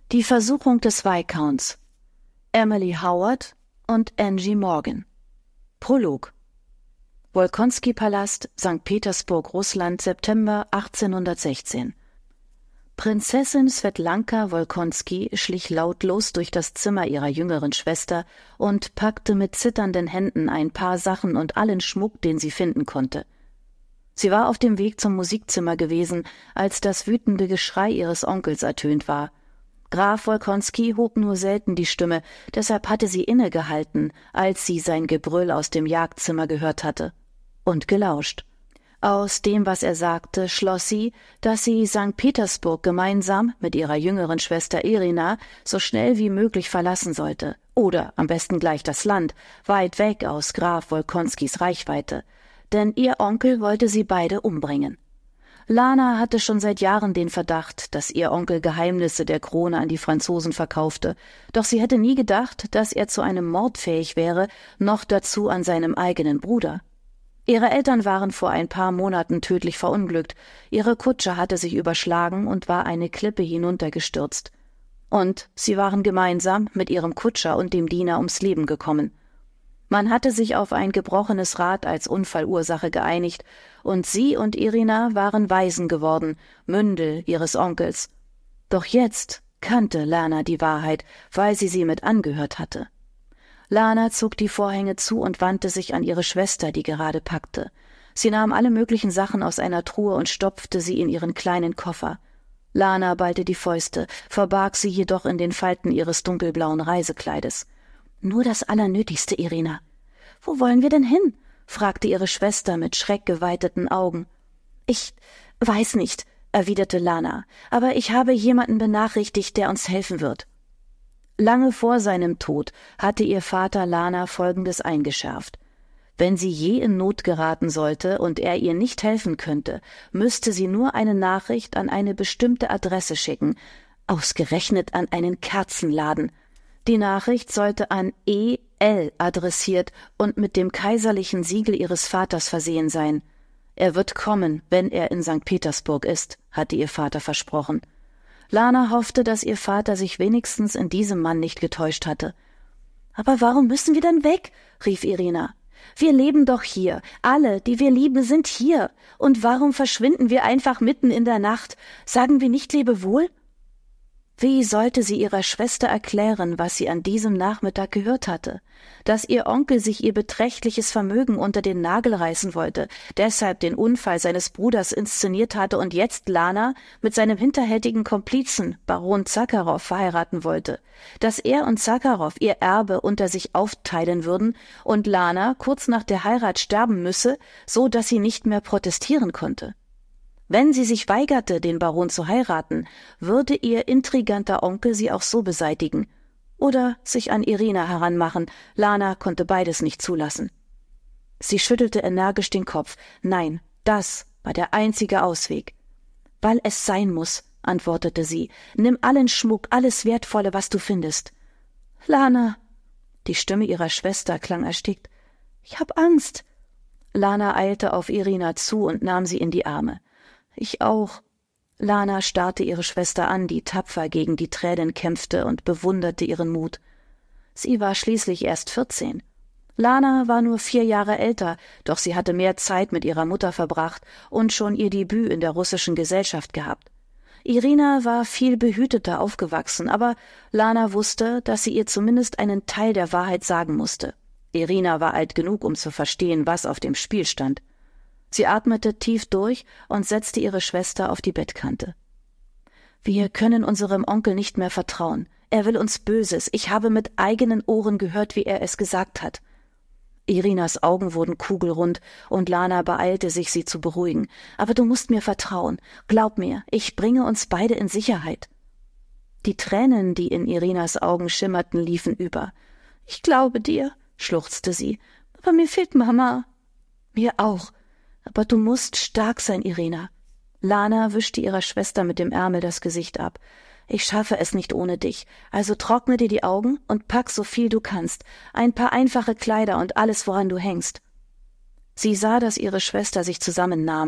Die Versuchung des Viscounts. Emily Howard und Angie Morgan. Prolog. Wolkonski-Palast, St. Petersburg, Russland, September 1816. Prinzessin Svetlanka Wolkonski schlich lautlos durch das Zimmer ihrer jüngeren Schwester und packte mit zitternden Händen ein paar Sachen und allen Schmuck, den sie finden konnte. Sie war auf dem Weg zum Musikzimmer gewesen, als das wütende Geschrei ihres Onkels ertönt war. Graf Wolkonski hob nur selten die Stimme, deshalb hatte sie innegehalten, als sie sein Gebrüll aus dem Jagdzimmer gehört hatte, und gelauscht. Aus dem, was er sagte, schloss sie, dass sie St. Petersburg gemeinsam mit ihrer jüngeren Schwester Irina so schnell wie möglich verlassen sollte, oder am besten gleich das Land, weit weg aus Graf Wolkonskis Reichweite, denn ihr Onkel wollte sie beide umbringen. Lana hatte schon seit Jahren den Verdacht, dass ihr Onkel Geheimnisse der Krone an die Franzosen verkaufte, doch sie hätte nie gedacht, dass er zu einem Mord fähig wäre, noch dazu an seinem eigenen Bruder. Ihre Eltern waren vor ein paar Monaten tödlich verunglückt, ihre Kutsche hatte sich überschlagen und war eine Klippe hinuntergestürzt. Und sie waren gemeinsam mit ihrem Kutscher und dem Diener ums Leben gekommen. Man hatte sich auf ein gebrochenes Rad als Unfallursache geeinigt, und sie und Irina waren Waisen geworden, Mündel ihres Onkels. Doch jetzt kannte Lana die Wahrheit, weil sie mit angehört hatte. Lana zog die Vorhänge zu und wandte sich an ihre Schwester, die gerade packte. Sie nahm alle möglichen Sachen aus einer Truhe und stopfte sie in ihren kleinen Koffer. Lana ballte die Fäuste, verbarg sie jedoch in den Falten ihres dunkelblauen Reisekleides. »Nur das Allernötigste, Irina.« »Wo wollen wir denn hin?« fragte ihre Schwester mit schreckgeweiteten Augen. »Ich weiß nicht«, erwiderte Lana, »aber ich habe jemanden benachrichtigt, der uns helfen wird.« Lange vor seinem Tod hatte ihr Vater Lana Folgendes eingeschärft: Wenn sie je in Not geraten sollte und er ihr nicht helfen könnte, müsste sie nur eine Nachricht an eine bestimmte Adresse schicken, ausgerechnet an einen Kerzenladen. Die Nachricht sollte an E.L. adressiert und mit dem kaiserlichen Siegel ihres Vaters versehen sein. Er wird kommen, wenn er in St. Petersburg ist, hatte ihr Vater versprochen. Lana hoffte, dass ihr Vater sich wenigstens in diesem Mann nicht getäuscht hatte. »Aber warum müssen wir denn weg?« rief Irina. »Wir leben doch hier. Alle, die wir lieben, sind hier. Und warum verschwinden wir einfach mitten in der Nacht? Sagen wir nicht Lebewohl?« Wie sollte sie ihrer Schwester erklären, was sie an diesem Nachmittag gehört hatte? Dass ihr Onkel sich ihr beträchtliches Vermögen unter den Nagel reißen wollte, deshalb den Unfall seines Bruders inszeniert hatte und jetzt Lana mit seinem hinterhältigen Komplizen, Baron Zakharow, verheiraten wollte. Dass er und Zakharow ihr Erbe unter sich aufteilen würden und Lana kurz nach der Heirat sterben müsse, so dass sie nicht mehr protestieren konnte. Wenn sie sich weigerte, den Baron zu heiraten, würde ihr intriganter Onkel sie auch so beseitigen. Oder sich an Irina heranmachen. Lana konnte beides nicht zulassen. Sie schüttelte energisch den Kopf. Nein, das war der einzige Ausweg. »Weil es sein muss«, antwortete sie. »Nimm allen Schmuck, alles Wertvolle, was du findest.« »Lana!« Die Stimme ihrer Schwester klang erstickt. »Ich hab Angst.« Lana eilte auf Irina zu und nahm sie in die Arme. »Ich auch.« Lana starrte ihre Schwester an, die tapfer gegen die Tränen kämpfte, und bewunderte ihren Mut. Sie war schließlich erst 14. Lana war nur 4 Jahre älter, doch sie hatte mehr Zeit mit ihrer Mutter verbracht und schon ihr Debüt in der russischen Gesellschaft gehabt. Irina war viel behüteter aufgewachsen, aber Lana wusste, dass sie ihr zumindest einen Teil der Wahrheit sagen musste. Irina war alt genug, um zu verstehen, was auf dem Spiel stand. Sie atmete tief durch und setzte ihre Schwester auf die Bettkante. »Wir können unserem Onkel nicht mehr vertrauen. Er will uns Böses. Ich habe mit eigenen Ohren gehört, wie er es gesagt hat.« Irinas Augen wurden kugelrund und Lana beeilte sich, sie zu beruhigen. »Aber du musst mir vertrauen. Glaub mir, ich bringe uns beide in Sicherheit.« Die Tränen, die in Irinas Augen schimmerten, liefen über. »Ich glaube dir«, schluchzte sie, »aber mir fehlt Mama.« »Mir auch. Aber du musst stark sein, Irina.« Lana wischte ihrer Schwester mit dem Ärmel das Gesicht ab. »Ich schaffe es nicht ohne dich. Also trockne dir die Augen und pack so viel du kannst. Ein paar einfache Kleider und alles, woran du hängst.« Sie sah, dass ihre Schwester sich zusammennahm.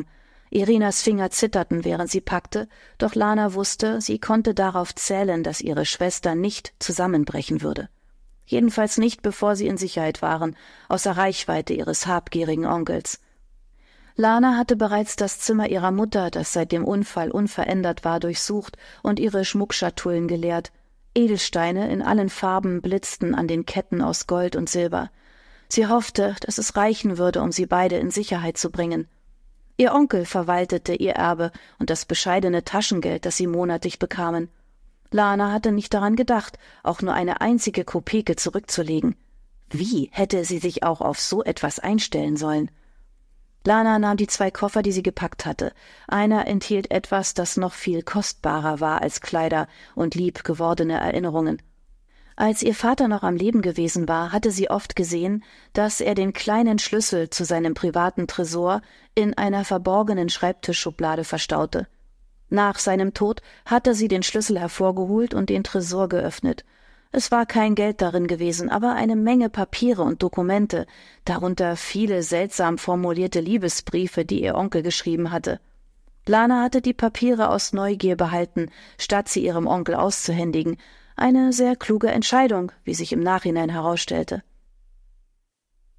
Irinas Finger zitterten, während sie packte, doch Lana wusste, sie konnte darauf zählen, dass ihre Schwester nicht zusammenbrechen würde. Jedenfalls nicht, bevor sie in Sicherheit waren, außer Reichweite ihres habgierigen Onkels. Lana hatte bereits das Zimmer ihrer Mutter, das seit dem Unfall unverändert war, durchsucht und ihre Schmuckschatullen geleert. Edelsteine in allen Farben blitzten an den Ketten aus Gold und Silber. Sie hoffte, dass es reichen würde, um sie beide in Sicherheit zu bringen. Ihr Onkel verwaltete ihr Erbe und das bescheidene Taschengeld, das sie monatlich bekamen. Lana hatte nicht daran gedacht, auch nur eine einzige Kopeke zurückzulegen. Wie hätte sie sich auch auf so etwas einstellen sollen? Lana nahm die 2 Koffer, die sie gepackt hatte. Einer enthielt etwas, das noch viel kostbarer war als Kleider und lieb gewordene Erinnerungen. Als ihr Vater noch am Leben gewesen war, hatte sie oft gesehen, dass er den kleinen Schlüssel zu seinem privaten Tresor in einer verborgenen Schreibtischschublade verstaute. Nach seinem Tod hatte sie den Schlüssel hervorgeholt und den Tresor geöffnet. Es war kein Geld darin gewesen, aber eine Menge Papiere und Dokumente, darunter viele seltsam formulierte Liebesbriefe, die ihr Onkel geschrieben hatte. Lana hatte die Papiere aus Neugier behalten, statt sie ihrem Onkel auszuhändigen. Eine sehr kluge Entscheidung, wie sich im Nachhinein herausstellte.